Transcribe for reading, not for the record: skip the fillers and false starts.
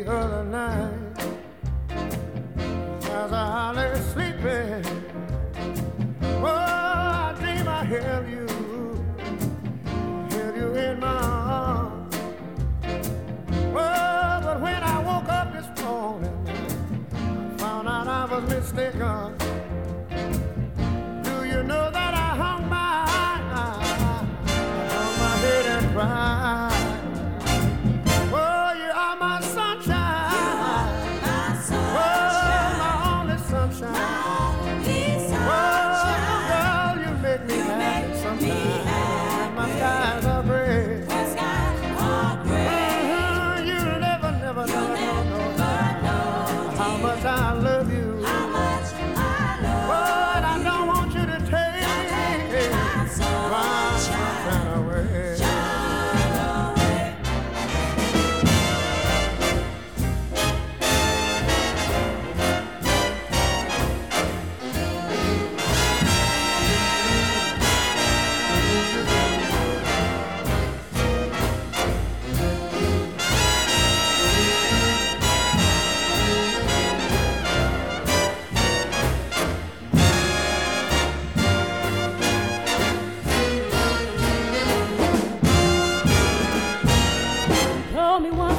other night as I lay sleeping. Oh, I dream I held you in my arms. Oh, but when I woke up this morning, I found out I was mistaken. Do you know that I hung my head and cried? Told me one